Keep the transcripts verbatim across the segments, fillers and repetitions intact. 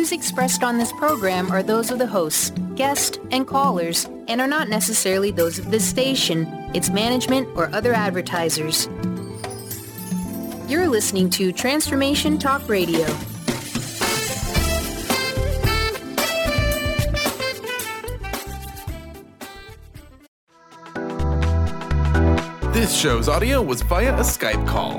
views expressed on this program are those of the hosts, guests, and callers, and are not necessarily those of this station, its management, or other advertisers. You're listening to Transformation Talk Radio. This show's audio was via a Skype call.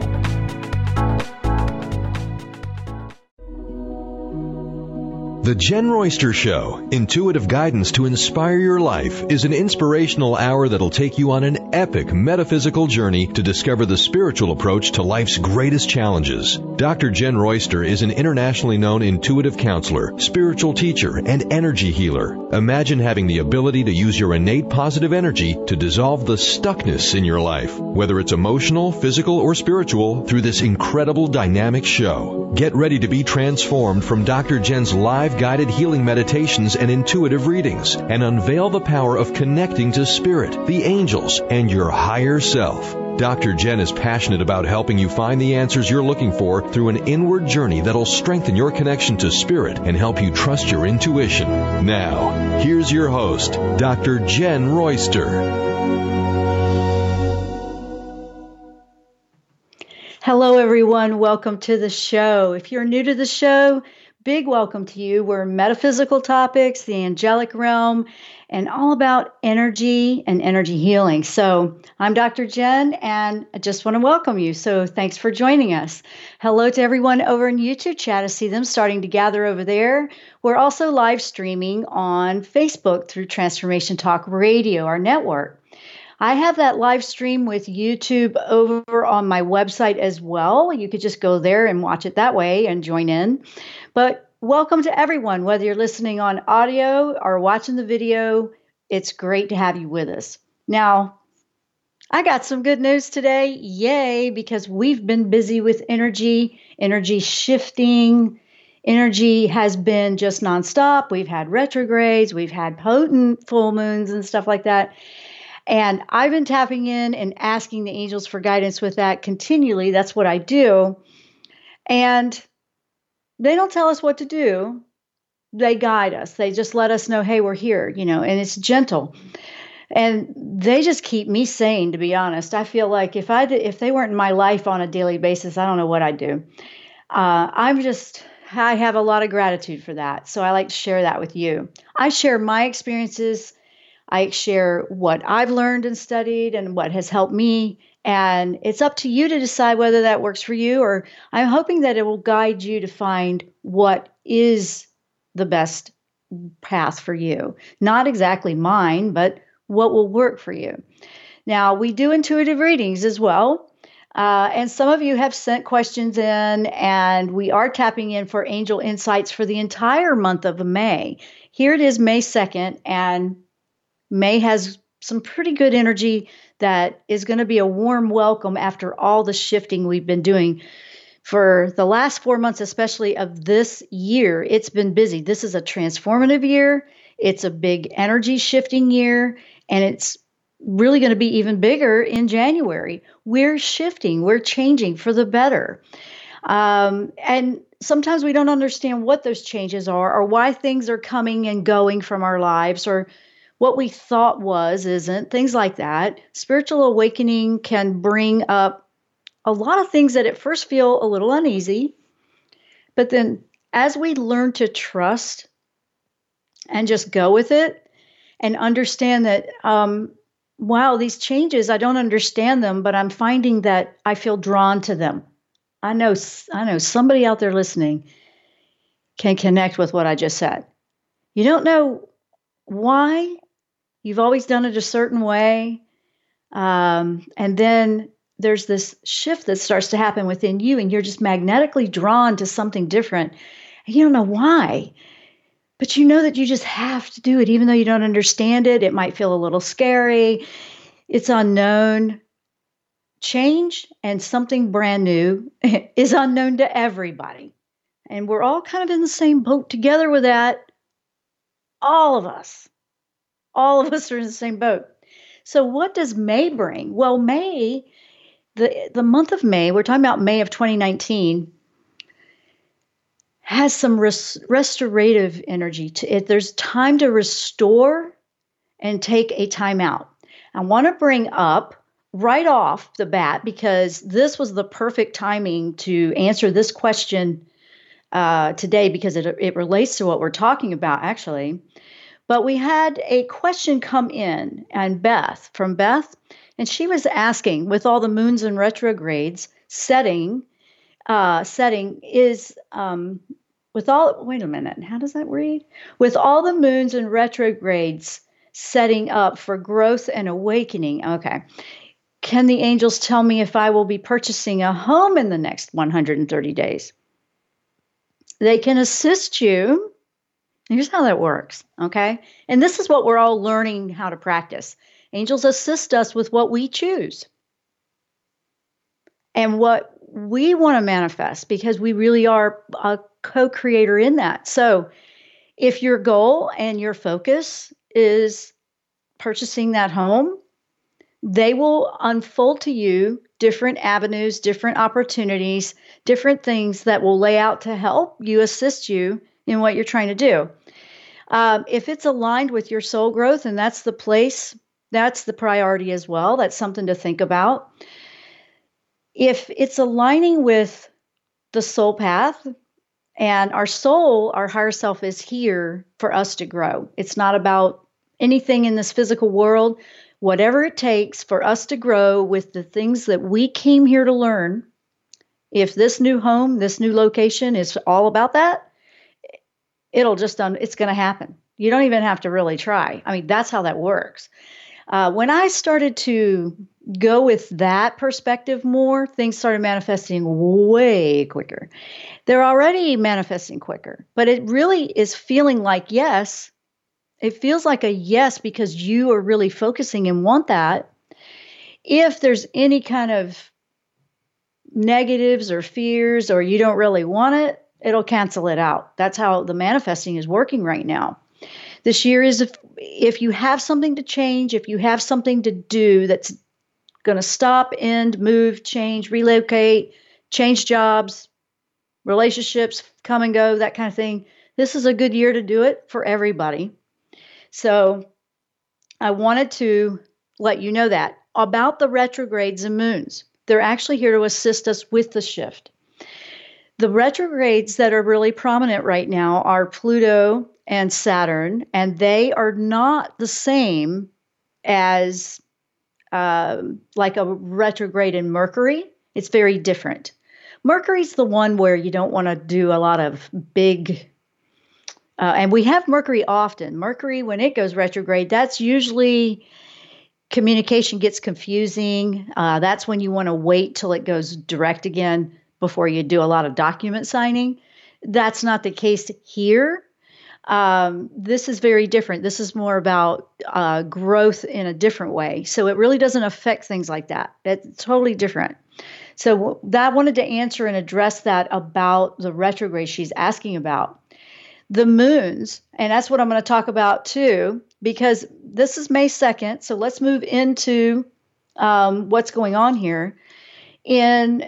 The Jen Royster Show, intuitive guidance to inspire your life, is an inspirational hour that'll take you on an epic metaphysical journey to discover the spiritual approach to life's greatest challenges. Doctor Jen Royster is an internationally known intuitive counselor, spiritual teacher, and energy healer. Imagine having the ability to use your innate positive energy to dissolve the stuckness in your life, whether it's emotional, physical, or spiritual, through this incredible dynamic show. Get ready to be transformed from Doctor Jen's live guided healing meditations and intuitive readings, and unveil the power of connecting to spirit, the angels, and your higher self. Doctor Jen is passionate about helping you find the answers you're looking for through an inward journey that'll strengthen your connection to spirit and help you trust your intuition. Now, here's your host, Doctor Jen Royster. Hello, everyone. Welcome to the show. If you're new to the show, big welcome to you. We're metaphysical topics, the angelic realm, and all about energy and energy healing. So I'm Doctor Jen, and I just want to welcome you. So thanks for joining us. Hello to everyone over in YouTube chat. I see them starting to gather over there. We're also live streaming on Facebook through Transformation Talk Radio, our network. I have that live stream with YouTube over on my website as well. You could just go there and watch it that way and join in. But welcome to everyone, whether you're listening on audio or watching the video. It's great to have you with us. Now, I got some good news today. Yay, because we've been busy with energy, energy shifting. Energy has been just nonstop. We've had retrogrades, we've had potent full moons and stuff like that. And I've been tapping in and asking the angels for guidance with that continually. That's what I do. And they don't tell us what to do. They guide us. They just let us know, hey, we're here, you know, and it's gentle. And they just keep me sane, to be honest. I feel like if I did, if they weren't in my life on a daily basis, I don't know what I'd do. Uh, I'm just, I have a lot of gratitude for that. So I like to share that with you. I share my experiences. I share what I've learned and studied and what has helped me. And it's up to you to decide whether that works for you, or I'm hoping that it will guide you to find what is the best path for you. Not exactly mine, but what will work for you. Now, we do intuitive readings as well. Uh, and some of you have sent questions in, and we are tapping in for angel insights for the entire month of May. Here it is, May second, and May has some pretty good energy that is going to be a warm welcome after all the shifting we've been doing for the last four months, especially of this year. It's been busy. This is a transformative year. It's a big energy shifting year, and it's really going to be even bigger in January. We're shifting. We're changing for the better. Um, and sometimes we don't understand what those changes are or why things are coming and going from our lives, or what we thought was isn't, things like that. Spiritual awakening can bring up a lot of things that at first feel a little uneasy. But then as we learn to trust and just go with it and understand that, um, wow, these changes, I don't understand them, but I'm finding that I feel drawn to them. I know, I know somebody out there listening can connect with what I just said. You don't know why. You've always done it a certain way. Um, and then there's this shift that starts to happen within you, and you're just magnetically drawn to something different. And you don't know why, but you know that you just have to do it, even though you don't understand it. It might feel a little scary. It's unknown. Change and something brand new is unknown to everybody. And we're all kind of in the same boat together with that. All of us. All of us are in the same boat. So what does May bring? Well, May, the, the month of May, we're talking about May of twenty nineteen, has some res- restorative energy to it. There's time to restore and take a time out. I want to bring up right off the bat, because this was the perfect timing to answer this question uh, today, because it, it relates to what we're talking about, actually. But we had a question come in, and Beth, from Beth, and she was asking, with all the moons and retrogrades setting, uh, setting is, um, with all, wait a minute, how does that read? With all the moons and retrogrades setting up for growth and awakening. Okay. Can the angels tell me if I will be purchasing a home in the next one hundred thirty days? They can assist you. Here's how that works, okay? And this is what we're all learning how to practice. Angels assist us with what we choose and what we want to manifest, because we really are a co-creator in that. So if your goal and your focus is purchasing that home, they will unfold to you different avenues, different opportunities, different things that will lay out to help you, assist you in what you're trying to do. Um, if it's aligned with your soul growth, and that's the place, that's the priority as well. That's something to think about. If it's aligning with the soul path, and our soul, our higher self, is here for us to grow. It's not about anything in this physical world. Whatever it takes for us to grow with the things that we came here to learn, if this new home, this new location is all about that, it'll just, un- it's going to happen. You don't even have to really try. I mean, that's how that works. Uh, when I started to go with that perspective more, things started manifesting way quicker. They're already manifesting quicker, but it really is feeling like yes. It feels like a yes because you are really focusing and want that. If there's any kind of negatives or fears, or you don't really want it, it'll cancel it out. That's how the manifesting is working right now. This year is if, if you have something to change, if you have something to do that's going to stop, end, move, change, relocate, change jobs, relationships, come and go, that kind of thing, this is a good year to do it for everybody. So I wanted to let you know that about the retrogrades and moons. They're actually here to assist us with the shift. The retrogrades that are really prominent right now are Pluto and Saturn, and they are not the same as uh, like a retrograde in Mercury. It's very different. Mercury's the one where you don't want to do a lot of big Uh, and we have Mercury often. Mercury, when it goes retrograde, that's usually communication gets confusing. Uh, that's when you want to wait till it goes direct again before you do a lot of document signing. That's not the case here. Um, this is very different. This is more about uh, growth in a different way. So it really doesn't affect things like that. It's totally different. So that I wanted to answer and address that about the retrograde she's asking about. The moons, and that's what I'm going to talk about too, because this is May second. So let's move into um, what's going on here. In,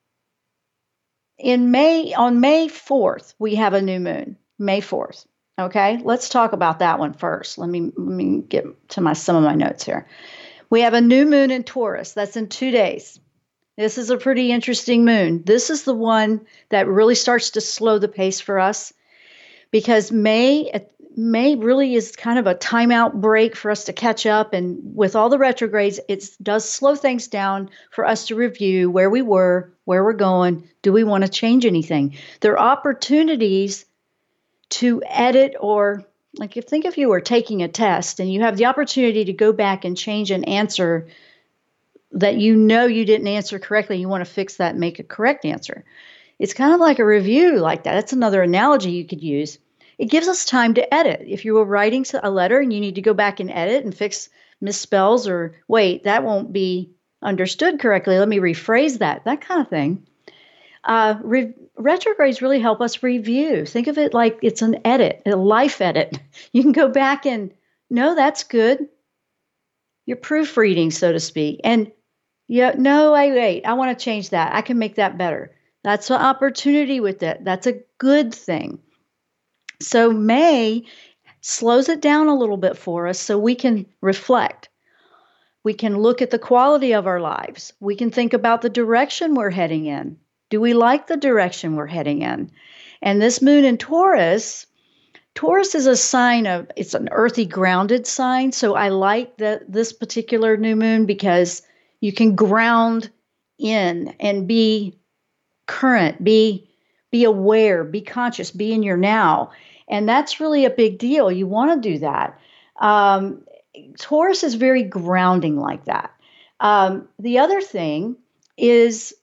in May, on May fourth, we have a new moon, May fourth. Okay, let's talk about that one first. Let me, let me get to my, some of my notes here. We have a new moon in Taurus. That's in two days. This is a pretty interesting moon. This is the one that really starts to slow the pace for us, because May May really is kind of a timeout break for us to catch up. And with all the retrogrades, it does slow things down for us to review where we were, where we're going. Do we want to change anything? There are opportunities to edit, or like if think if you were taking a test and you have the opportunity to go back and change an answer that you know you didn't answer correctly, you want to fix that and make a correct answer. It's kind of like a review like that. That's another analogy you could use. It gives us time to edit. If you were writing a letter and you need to go back and edit and fix misspells, or wait, that won't be understood correctly, let me rephrase that, that kind of thing. Uh, re- retrogrades really help us review. Think of it like it's an edit, a life edit. You can go back and, no, that's good. You're proofreading, so to speak. And yeah, no, wait, wait, I want to change that. I can make that better. That's an opportunity with it. That's a good thing. So May slows it down a little bit for us so we can reflect. We can look at the quality of our lives. We can think about the direction we're heading in. Do we like the direction we're heading in? And this moon in Taurus, Taurus is a sign of, it's an earthy grounded sign. So I like that this particular new moon because you can ground in and be current, be be aware, be conscious, be in your now. And that's really a big deal. You want to do that. Um, Taurus is very grounding like that. Um, the other thing is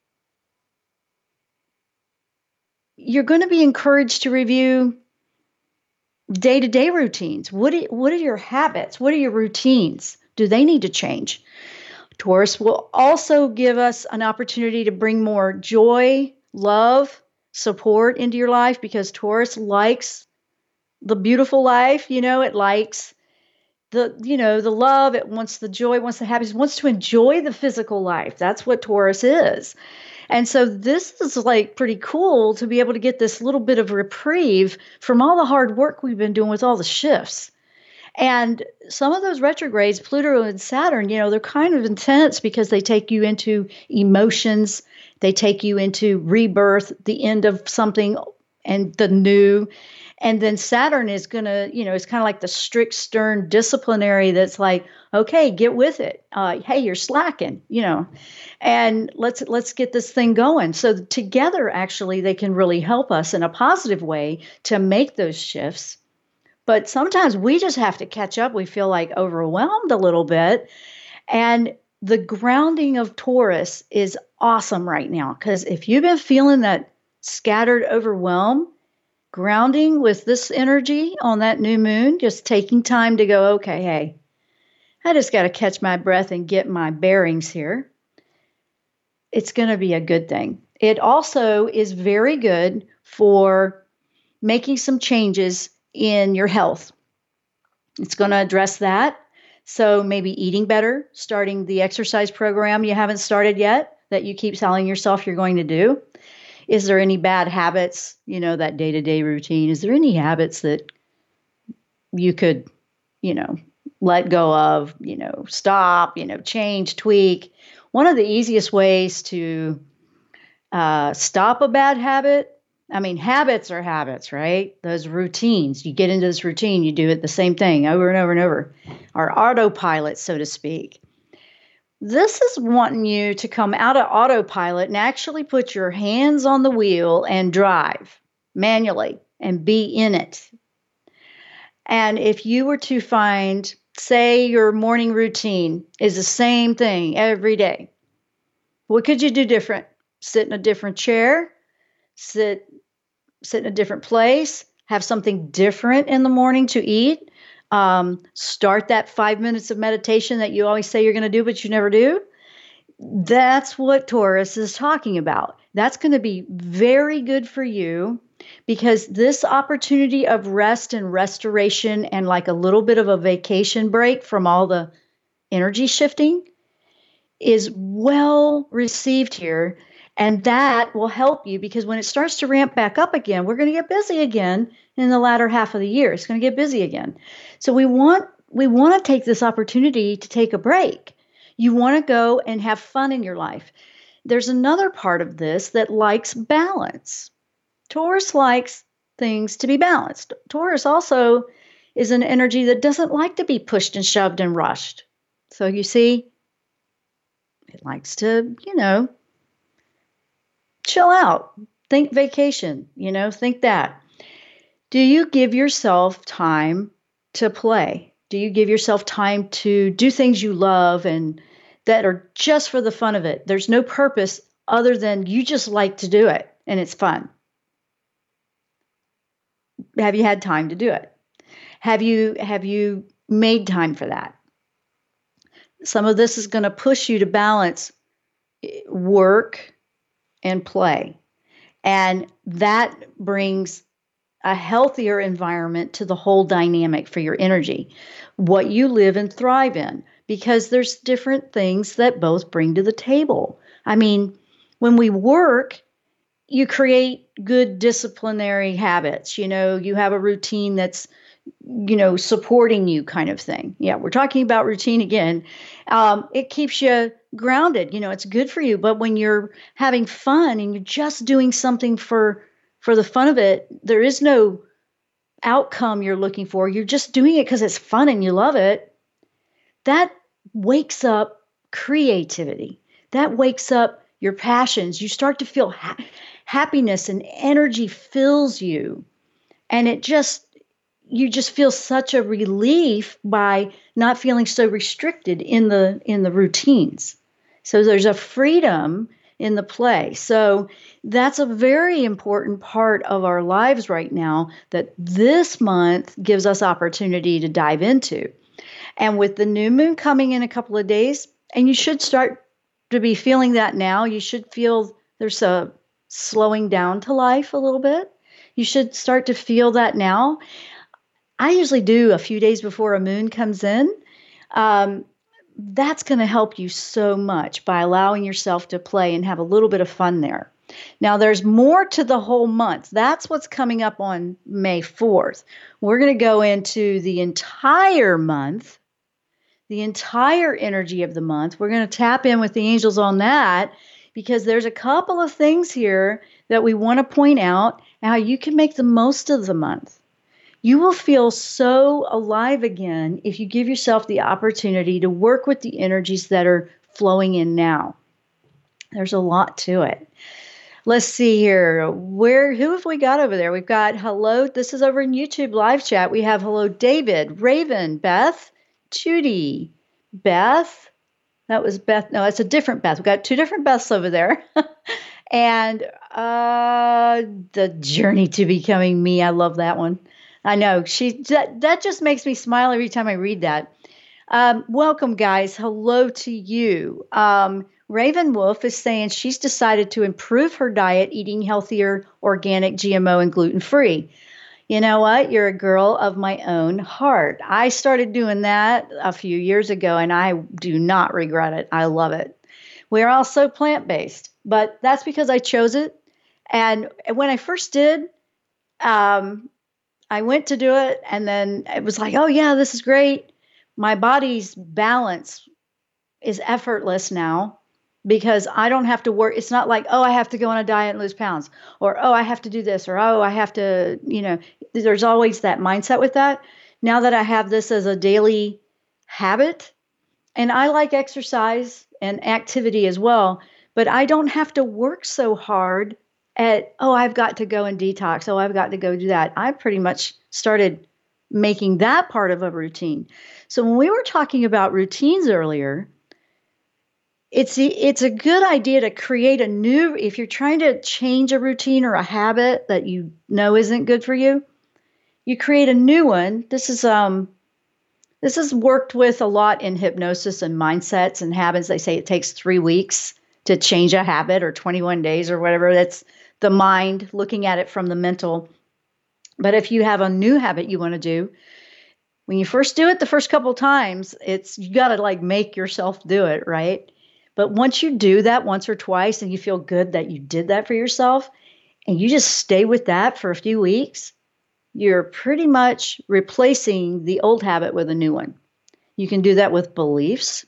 you're going to be encouraged to review day-to-day routines. What, do, what are your habits? What are your routines? Do they need to change? Taurus will also give us an opportunity to bring more joy, love, support into your life because Taurus likes the beautiful life. You know, it likes the, you know, the love. It wants the joy, it wants the happiness, it wants to enjoy the physical life. That's what Taurus is. And so this is like pretty cool to be able to get this little bit of reprieve from all the hard work we've been doing with all the shifts. And some of those retrogrades, Pluto and Saturn, you know, they're kind of intense because they take you into emotions. They take you into rebirth, the end of something and the new. And then Saturn is going to, you know, it's kind of like the strict, stern disciplinary that's like, okay, get with it. Uh, hey, you're slacking, you know, and let's let's get this thing going. So together, actually, they can really help us in a positive way to make those shifts. But sometimes we just have to catch up. We feel like overwhelmed a little bit. And the grounding of Taurus is awesome right now. Because if you've been feeling that scattered overwhelm, grounding with this energy on that new moon, just taking time to go, okay, hey, I just got to catch my breath and get my bearings here. It's going to be a good thing. It also is very good for making some changes in your health. It's going to address that. So maybe eating better, starting the exercise program you haven't started yet that you keep telling yourself you're going to do. Is there any bad habits, you know, that day-to-day routine? Is there any habits that you could, you know, let go of, you know, stop, you know, change, tweak? One of the easiest ways to uh, stop a bad habit, I mean, habits are habits, right? Those routines. You get into this routine, you do it the same thing over and over and over. Our autopilot, so to speak. This is wanting you to come out of autopilot and actually put your hands on the wheel and drive manually and be in it. And if you were to find, say, your morning routine is the same thing every day, what could you do different? Sit in a different chair, sit sit in a different place, have something different in the morning to eat, um, start that five minutes of meditation that you always say you're going to do, but you never do. That's what Taurus is talking about. That's going to be very good for you because this opportunity of rest and restoration and like a little bit of a vacation break from all the energy shifting is well received here. And that will help you because when it starts to ramp back up again, we're going to get busy again in the latter half of the year. It's going to get busy again. So we want we want to take this opportunity to take a break. You want to go and have fun in your life. There's another part of this that likes balance. Taurus likes things to be balanced. Taurus also is an energy that doesn't like to be pushed and shoved and rushed. So you see, it likes to, you know, chill out, think vacation, you know, think that. Do you give yourself time to play? Do you give yourself time to do things you love and that are just for the fun of it? There's no purpose other than you just like to do it and it's fun. Have you had time to do it? Have you, have you made time for that? Some of this is going to push you to balance work and play. And that brings a healthier environment to the whole dynamic for your energy, what you live and thrive in, because there's different things that both bring to the table. I mean, when we work, you create good disciplinary habits. You know, you have a routine that's, you know, supporting you kind of thing. Yeah, we're talking about routine again. Um, it keeps you grounded. You know, it's good for you. But when you're having fun and you're just doing something for for the fun of it, there is no outcome you're looking for. You're just doing it because it's fun and you love it. That wakes up creativity. That wakes up your passions. You start to feel ha- happiness and energy fills you. And it just, you just feel such a relief by not feeling so restricted in the in the routines. So there's a freedom in the play. So that's a very important part of our lives right now that this month gives us opportunity to dive into. And with the new moon coming in a couple of days, and you should start to be feeling that now, you should feel there's a slowing down to life a little bit. You should start to feel that now. I usually do a few days before a moon comes in. Um, that's going to help you so much by allowing yourself to play and have a little bit of fun there. Now, there's more to the whole month. That's what's coming up on May fourth. We're going to go into the entire month, the entire energy of the month. We're going to tap in with the angels on that because there's a couple of things here that we want to point out how you can make the most of the month. You will feel so alive again if you give yourself the opportunity to work with the energies that are flowing in now. There's a lot to it. Let's see here. Where, who have we got over there? We've got hello. This is over in YouTube live chat. We have hello, David, Raven, Beth, Judy, Beth. That was Beth. No, it's a different Beth. We've got two different Beths over there. and uh, the journey to becoming me. I love that one. I know she that, that just makes me smile every time I read that. Um, welcome, guys. Hello to you. Um, Raven Wolf is saying she's decided to improve her diet, eating healthier, organic, G M O, and gluten-free. You know what? You're a girl of my own heart. I started doing that a few years ago, and I do not regret it. I love it. We're also plant-based, but that's because I chose it. And when I first did, um, I went to do it, and then it was like, oh, yeah, this is great. My body's balance is effortless now because I don't have to work. It's not like, oh, I have to go on a diet and lose pounds, or, oh, I have to do this, or, oh, I have to, you know, there's always that mindset with that. Now that I have this as a daily habit, and I like exercise and activity as well, but I don't have to work so hard at, oh, I've got to go and detox. Oh, I've got to go do that. I pretty much started making that part of a routine. So when we were talking about routines earlier, it's it's a good idea to create a new, if you're trying to change a routine or a habit that you know isn't good for you, you create a new one. This is um this is worked with a lot in hypnosis and mindsets and habits. They say it takes three weeks to change a habit, or twenty-one days or whatever. That's the mind looking at it from the mental. But if you have a new habit you want to do, when you first do it the first couple of times, it's, you got to like make yourself do it, right? But once you do that once or twice and you feel good that you did that for yourself, and you just stay with that for a few weeks, you're pretty much replacing the old habit with a new one. You can do that with beliefs.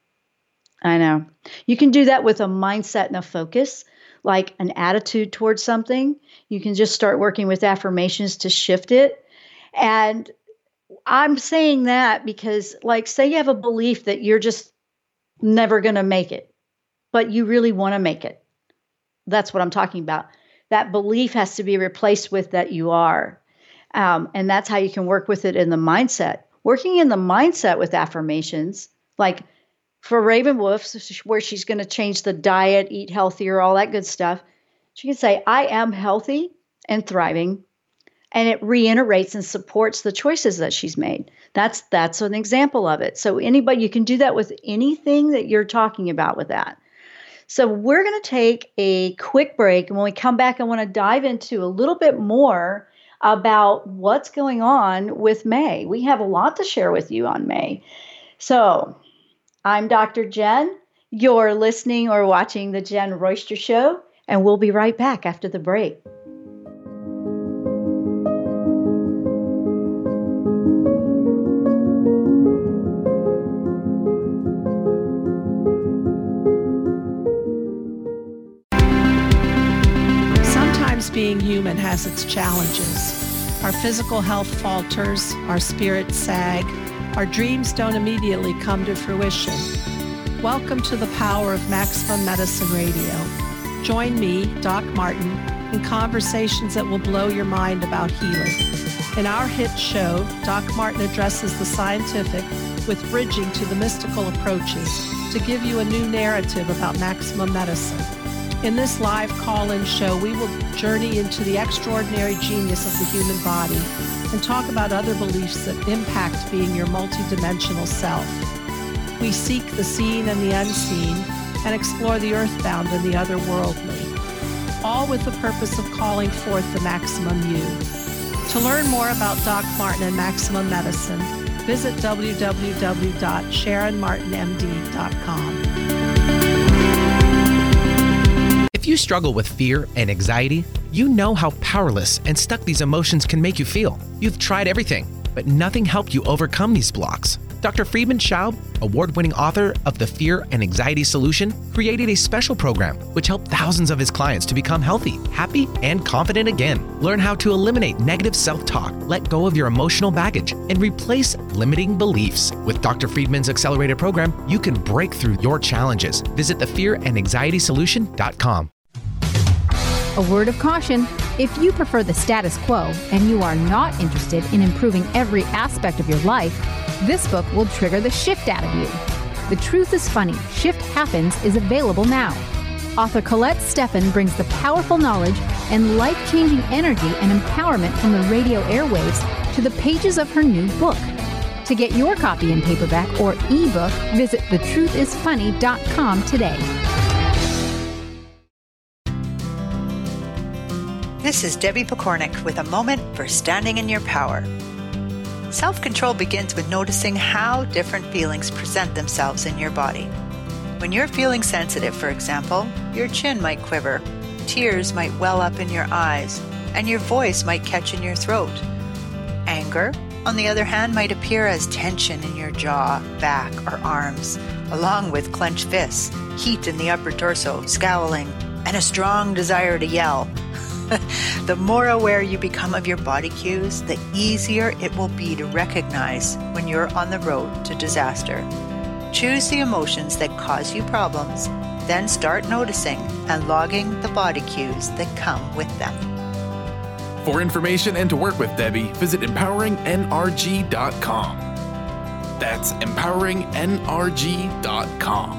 I know. You can do that with a mindset and a focus, like an attitude towards something. You can just start working with affirmations to shift it. And I'm saying that because, like, say you have a belief that you're just never going to make it, but you really want to make it. That's what I'm talking about. That belief has to be replaced with that you are. Um, and that's how you can work with it in the mindset. Working in the mindset with affirmations, like for Raven Wolf, where she's going to change the diet, eat healthier, all that good stuff, she can say, I am healthy and thriving. And it reiterates and supports the choices that she's made. That's that's an example of it. So anybody, you can do that with anything that you're talking about with that. So we're going to take a quick break. And when we come back, I want to dive into a little bit more about what's going on with May. We have a lot to share with you on May. So I'm Doctor Jen. You're listening or watching The Jen Royster Show. And we'll be right back after the break. Sometimes being human has its challenges. Our physical health falters, our spirits sag, our dreams don't immediately come to fruition. Welcome to the power of Maximum Medicine Radio. Join me, Doc Martin, in conversations that will blow your mind about healing. In our hit show, Doc Martin addresses the scientific with bridging to the mystical approaches to give you a new narrative about maximum medicine. In this live call-in show, we will journey into the extraordinary genius of the human body and talk about other beliefs that impact being your multidimensional self. We seek the seen and the unseen and explore the earthbound and the otherworldly, all with the purpose of calling forth the maximum you. To learn more about Doc Martin and Maximum Medicine, visit w w w dot sharon martin m d dot com. If you struggle with fear and anxiety, you know how powerless and stuck these emotions can make you feel. You've tried everything, but nothing helped you overcome these blocks. Doctor Friedemann Schaub, award-winning author of The Fear and Anxiety Solution, created a special program which helped thousands of his clients to become healthy, happy, and confident again. Learn how to eliminate negative self-talk, let go of your emotional baggage, and replace limiting beliefs. With Doctor Friedman's accelerated program, you can break through your challenges. Visit the fear and anxiety solution dot com. A word of caution: if you prefer the status quo and you are not interested in improving every aspect of your life, this book will trigger the shift out of you. The Truth is Funny, Shift Happens is available now. Author Colette Steffen brings the powerful knowledge and life-changing energy and empowerment from the radio airwaves to the pages of her new book. To get your copy in paperback or ebook, visit the truth is funny dot com today. This is Debbie Pokornik with a moment for standing in your power. Self-control begins with noticing how different feelings present themselves in your body. When you're feeling sensitive, for example, your chin might quiver, tears might well up in your eyes, and your voice might catch in your throat. Anger, on the other hand, might appear as tension in your jaw, back, or arms, along with clenched fists, heat in the upper torso, scowling, and a strong desire to yell. The more aware you become of your body cues, the easier it will be to recognize when you're on the road to disaster. Choose the emotions that cause you problems, then start noticing and logging the body cues that come with them. For information and to work with Debbie, visit empowering n r g dot com. That's empowering n r g dot com.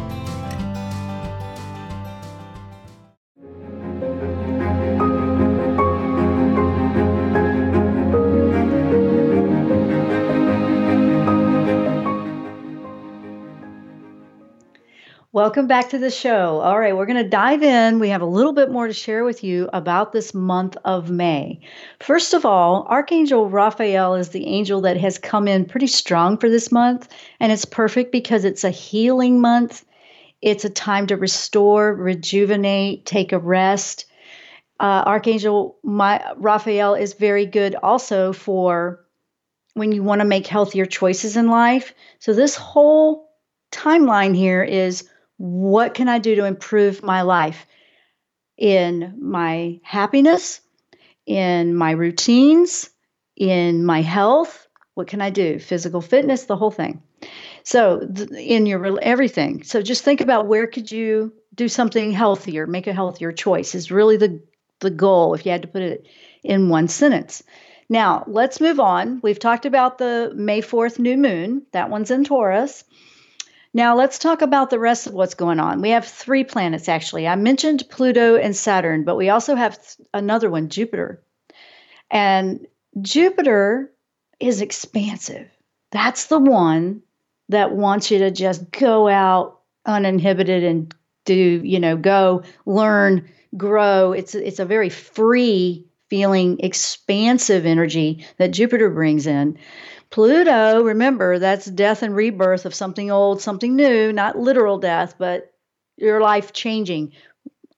Welcome back to the show. All right, we're going to dive in. We have a little bit more to share with you about this month of May. First of all, Archangel Raphael is the angel that has come in pretty strong for this month, and it's perfect because it's a healing month. It's a time to restore, rejuvenate, take a rest. Uh, Archangel my, Raphael is very good also for when you want to make healthier choices in life. So this whole timeline here is, what can I do to improve my life in my happiness, in my routines, in my health? What can I do? Physical fitness, the whole thing. So th- in your everything. So just think about where could you do something healthier, make a healthier choice is really the, the goal if you had to put it in one sentence. Now, let's move on. We've talked about the May fourth new moon. That one's in Taurus. Now, let's talk about the rest of what's going on. We have three planets, actually. I mentioned Pluto and Saturn, but we also have th- another one, Jupiter. And Jupiter is expansive. That's the one that wants you to just go out uninhibited and do, you know, go learn, grow. It's, it's a very free feeling, expansive energy that Jupiter brings in. Pluto, remember, that's death and rebirth of something old, something new, not literal death, but your life changing.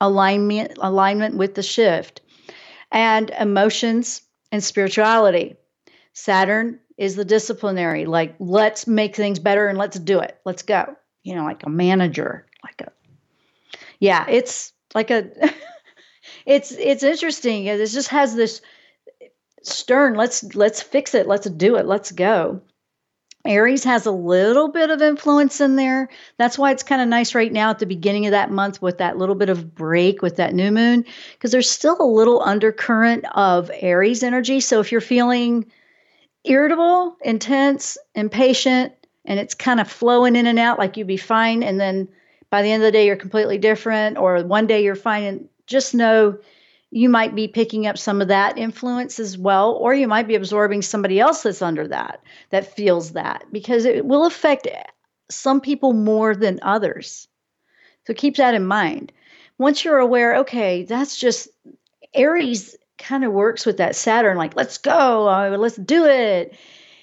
alignment, alignment with the shift. And emotions and spirituality. Saturn is the disciplinary, like, let's make things better and let's do it. Let's go. You know, like a manager, like a, yeah, it's like a, it's, it's interesting. It just has this stern, let's, let's fix it. Let's do it. Let's go. Aries has a little bit of influence in there. That's why it's kind of nice right now at the beginning of that month with that little bit of break with that new moon, because there's still a little undercurrent of Aries energy. So if you're feeling irritable, intense, impatient, and it's kind of flowing in and out like you'd be fine, and then by the end of the day you're completely different, or one day you're fine, and just know you might be picking up some of that influence as well, or you might be absorbing somebody else that's under that, that feels that, because it will affect some people more than others. So keep that in mind. Once you're aware, okay, that's just Aries kind of works with that Saturn, like, let's go, uh, let's do it.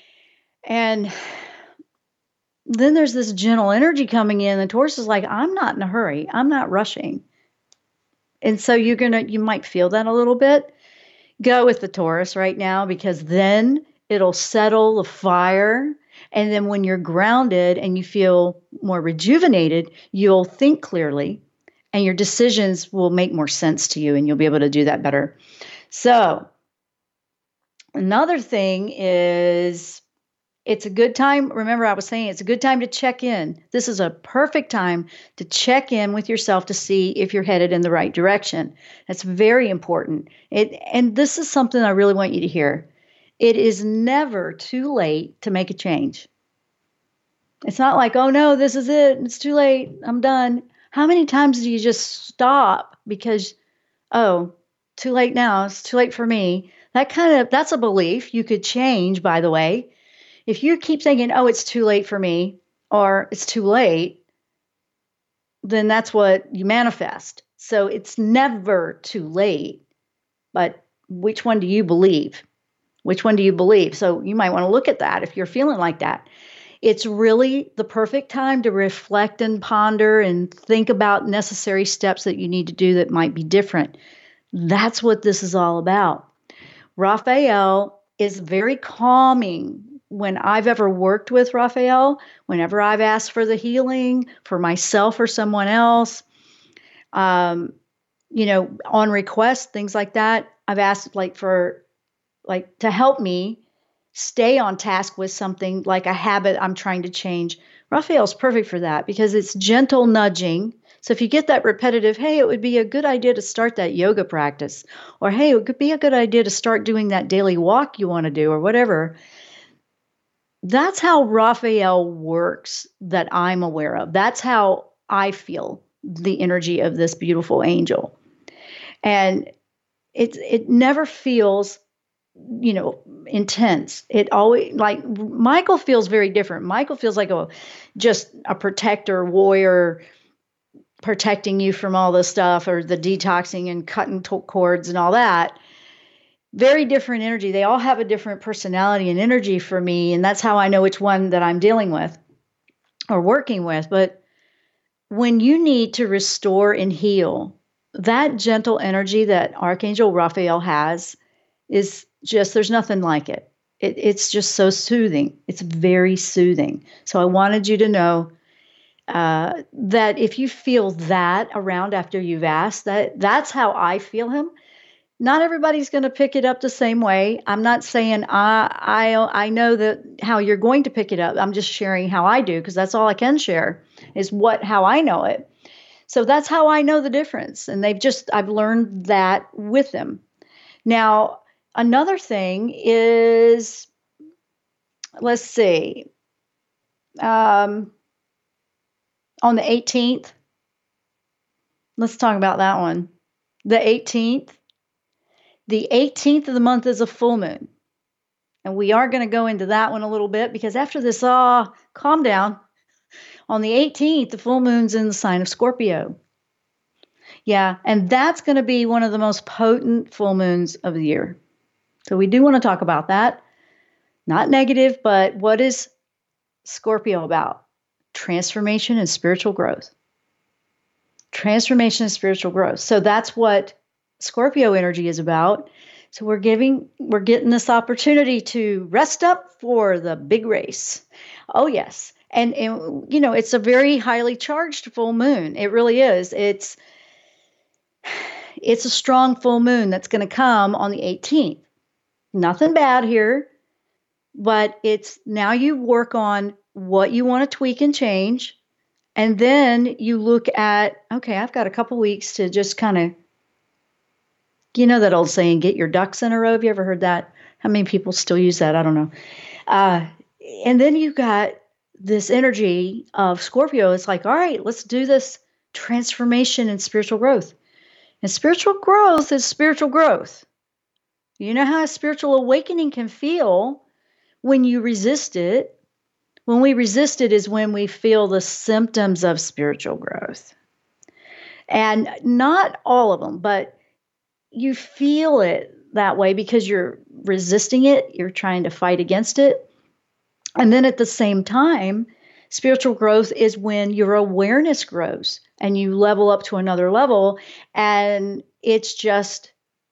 And then there's this gentle energy coming in. The Taurus is like, I'm not in a hurry. I'm not rushing. And so you're going to, you might feel that a little bit. Go with the Taurus right now, because then it'll settle the fire. And then when you're grounded and you feel more rejuvenated, you'll think clearly and your decisions will make more sense to you, and you'll be able to do that better. So another thing is, it's a good time. Remember, I was saying it's a good time to check in. This is a perfect time to check in with yourself to see if you're headed in the right direction. That's very important. It, and this is something I really want you to hear. It is never too late to make a change. It's not like, oh no, this is it. It's too late. I'm done. How many times do you just stop because, oh, too late now. It's too late for me. That kind of, that's a belief you could change, by the way. If you keep thinking, oh, it's too late for me, or it's too late, then that's what you manifest. So it's never too late. But which one do you believe? Which one do you believe? So you might want to look at that if you're feeling like that. It's really the perfect time to reflect and ponder and think about necessary steps that you need to do that might be different. That's what this is all about. Raphael is very calming. When I've ever worked with Raphael, whenever I've asked for the healing for myself or someone else, um, you know, on request, things like that, I've asked like for, like to help me stay on task with something like a habit I'm trying to change. Raphael's perfect for that because it's gentle nudging. So if you get that repetitive, hey, it would be a good idea to start that yoga practice, or hey, it could be a good idea to start doing that daily walk you want to do, or whatever. That's how Raphael works that I'm aware of. That's how I feel the energy of this beautiful angel. And it it never feels, you know, intense. It always, like, Michael feels very different. Michael feels like a just a protector, warrior, protecting you from all this stuff, or the detoxing and cutting t- cords and all that. Very different energy. They all have a different personality and energy for me. And that's how I know which one that I'm dealing with or working with. But when you need to restore and heal, that gentle energy that Archangel Raphael has is just, there's nothing like it. it. It's just so soothing. It's very soothing. So I wanted you to know uh, that if you feel that around after you've asked, that that's how I feel him. Not everybody's going to pick it up the same way. I'm not saying I I I know that how you're going to pick it up. I'm just sharing how I do, because that's all I can share is what how I know it. So that's how I know the difference. And they've just I've learned that with them. Now, another thing is, let's see, um, on the eighteenth, let's talk about that one. The eighteenth. The eighteenth of the month is a full moon. And we are going to go into that one a little bit, because after this, ah, oh, calm down. On the eighteenth, the full moon's in the sign of Scorpio. Yeah, and that's going to be one of the most potent full moons of the year. So we do want to talk about that. Not negative, but what is Scorpio about? Transformation and spiritual growth. transformation and spiritual growth. So that's what Scorpio energy is about. So we're giving, we're getting this opportunity to rest up for the big race. Oh, yes. And, and, you know, it's a very highly charged full moon. It really is. It's, it's a strong full moon that's going to come on the eighteenth. Nothing bad here, but it's now you work on what you want to tweak and change. And then you look at, okay, I've got a couple weeks to just kind of, you know, that old saying, get your ducks in a row. Have you ever heard that? How many people still use that? I don't know. Uh, and then you got this energy of Scorpio. It's like, all right, let's do this transformation and spiritual growth. And spiritual growth is spiritual growth. You know how a spiritual awakening can feel when you resist it. When we resist it is when we feel the symptoms of spiritual growth. And not all of them, but you feel it that way because you're resisting it. You're trying to fight against it. And then at the same time, spiritual growth is when your awareness grows and you level up to another level. And it's just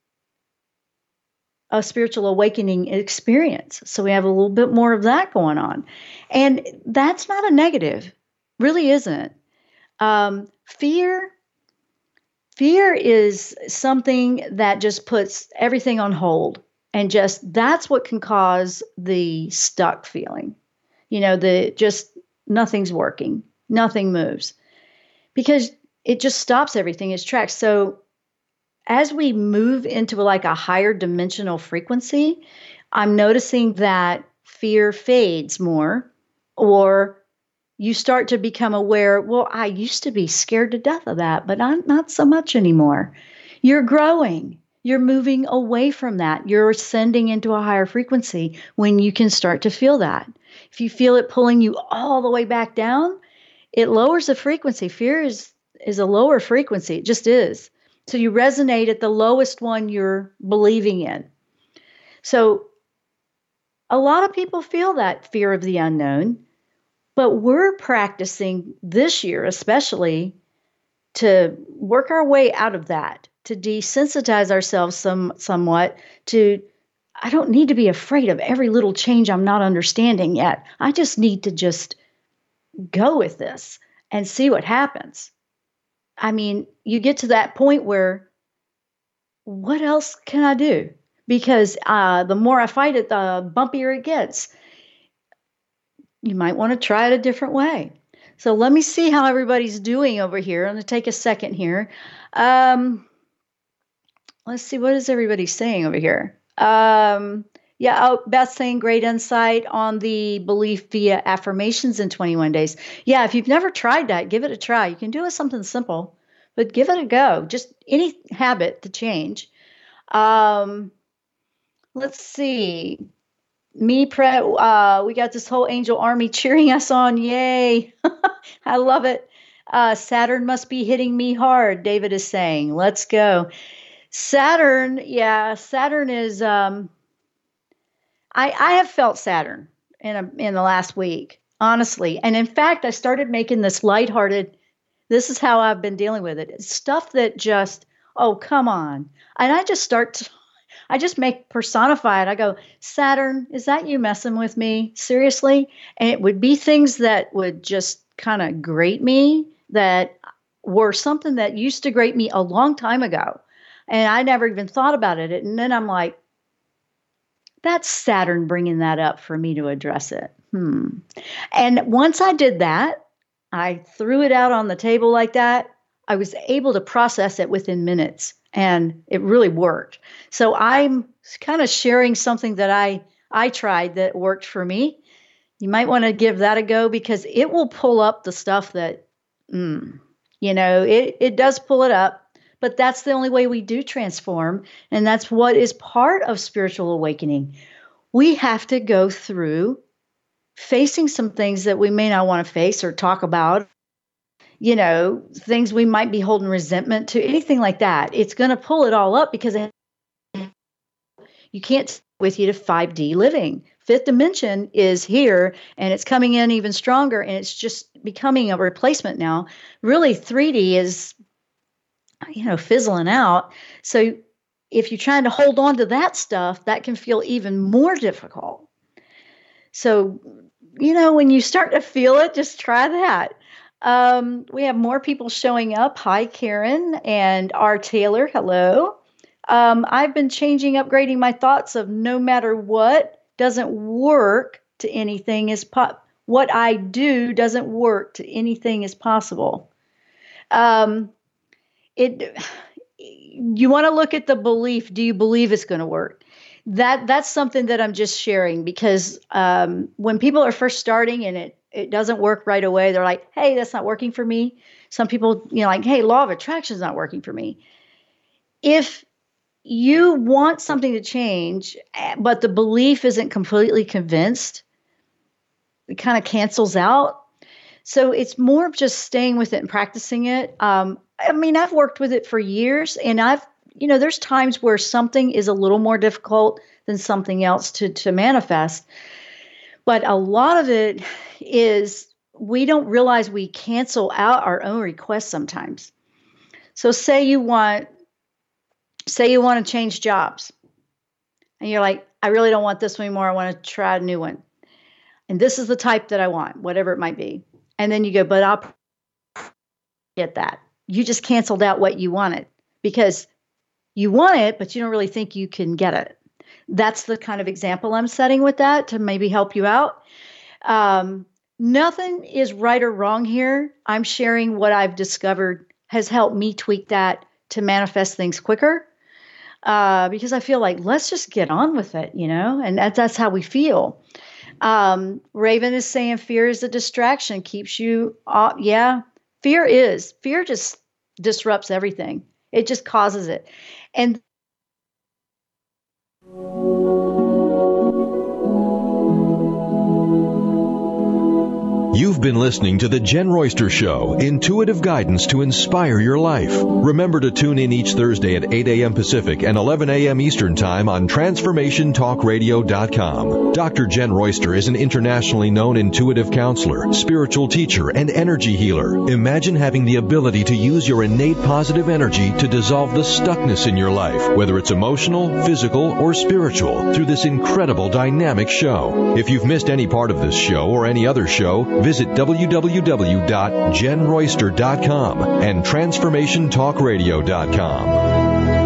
a spiritual awakening experience. So we have a little bit more of that going on. And that's not a negative, really isn't. Um, fear, fear is something that just puts everything on hold. And just that's what can cause the stuck feeling. You know, the just nothing's working, nothing moves. Because it just stops everything in its tracks. So as we move into like a higher dimensional frequency, I'm noticing that fear fades more, or you start to become aware, well, I used to be scared to death of that, but I'm not so much anymore. You're growing. You're moving away from that. You're ascending into a higher frequency when you can start to feel that. If you feel it pulling you all the way back down, it lowers the frequency. Fear is, is a lower frequency. It just is. So you resonate at the lowest one you're believing in. So a lot of people feel that fear of the unknown, but we're practicing this year especially to work our way out of that, to desensitize ourselves some somewhat to, I don't need to be afraid of every little change I'm not understanding yet. I just need to just go with this and see what happens. I mean, you get to that point where, what else can I do? Because uh, the more I fight it, the bumpier it gets. You might want to try it a different way. So let me see how everybody's doing over here. I'm going to take a second here. Um, let's see, what is everybody saying over here? Um, yeah, oh, Beth's saying great insight on the belief via affirmations in twenty-one days. Yeah, if you've never tried that, give it a try. You can do it something simple, but give it a go. Just any habit to change. Um, let's see. Me, pre- uh, we got this whole angel army cheering us on. Yay. I love it. Uh, Saturn must be hitting me hard, David is saying. Let's go. Saturn, yeah, Saturn is... Um, I, I have felt Saturn in a, in the last week, honestly. And in fact, I started making this lighthearted, this is how I've been dealing with it. It's stuff that just, oh, come on. And I just start to, I just make personify it. I go, Saturn, is that you messing with me? Seriously? And it would be things that would just kind of grate me, that were something that used to grate me a long time ago. And I never even thought about it. And then I'm like, that's Saturn bringing that up for me to address it. Hmm. And once I did that, I threw it out on the table like that. I was able to process it within minutes, and it really worked. So I'm kind of sharing something that I, I tried that worked for me. You might want to give that a go, because it will pull up the stuff that, mm, you know, it, it does pull it up. But that's the only way we do transform. And that's what is part of spiritual awakening. We have to go through facing some things that we may not want to face or talk about, you know, things we might be holding resentment to, anything like that. It's going to pull it all up, because it, you can't take it with you to five D living. Fifth dimension is here, and it's coming in even stronger, and it's just becoming a replacement now. Really, three D is you know, fizzling out. So if you're trying to hold on to that stuff, that can feel even more difficult. So, you know, when you start to feel it, just try that. Um, we have more people showing up. Hi, Karen and R. Taylor. Hello. Um, I've been changing, upgrading my thoughts of no matter what doesn't work to anything is po- what I do doesn't work to anything is possible. Um, it, you want to look at the belief. Do you believe it's going to work? That that's something that I'm just sharing because um, when people are first starting and it it doesn't work right away, they're like, "Hey, that's not working for me." Some people, you know, like, "Hey, law of attraction is not working for me." If you want something to change, but the belief isn't completely convinced, it kind of cancels out. So it's more of just staying with it and practicing it. Um, I mean, I've worked with it for years, and I've, you know, there's times where something is a little more difficult than something else to, to manifest. But a lot of it is we don't realize we cancel out our own requests sometimes. So say you want, say you want to change jobs, and you're like, I really don't want this one anymore. I want to try a new one. And this is the type that I want, whatever it might be. And then you go, but I'll get that. You just canceled out what you wanted because you want it, but you don't really think you can get it. That's the kind of example I'm setting with that to maybe help you out. Um, nothing is right or wrong here. I'm sharing what I've discovered has helped me tweak that to manifest things quicker. Uh, because I feel like, let's just get on with it, you know, and that, that's how we feel. Um, Raven is saying fear is a distraction, keeps you off. Yeah, fear is. Fear just disrupts everything. It just causes it. And You've been listening to The Jen Royster Show, intuitive guidance to inspire your life. Remember to tune in each Thursday at eight a.m. Pacific and eleven a.m. Eastern Time on Transformation Talk Radio dot com. Doctor Jen Royster is an internationally known intuitive counselor, spiritual teacher, and energy healer. Imagine having the ability to use your innate positive energy to dissolve the stuckness in your life, whether it's emotional, physical, or spiritual, through this incredible dynamic show. If you've missed any part of this show or any other show, visit w w w dot jen royster dot com and Transformation Talk Radio dot com.